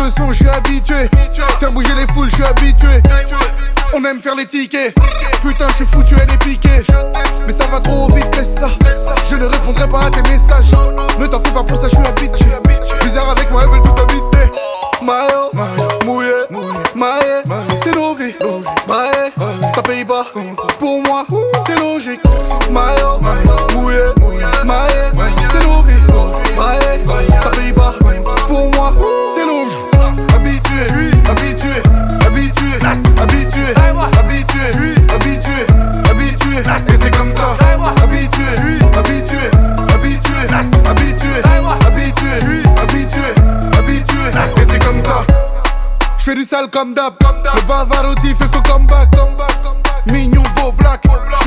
le son, je suis habitué. Faire bouger les foules, je suis habitué. On aime faire les tickets. Putain, je suis foutu, elle est piquée. Mais ça va trop vite, laisse ça. Je ne répondrai pas à tes messages. Ne t'en fais pas pour ça, je suis habitué. Bizarre avec moi, elles veulent tout habiter. Mayo, mouillé, maé, c'est nos vies. Braé, ça paye pas. Pour moi, c'est logique. Mayo, mouillé, maé, c'est nos vies. Braé, ça paye pas. Pour moi, c'est logique. Habitué, habitué, habitué, habitué, habitué, habitué, habitué, et c'est comme ça. Habitué, habitué, habitué, habitué, habitué, habitué, habitué, et c'est comme ça. J'fais du sale comme d'hab. Le Bavarotti fait son comeback. Mignon, beau black.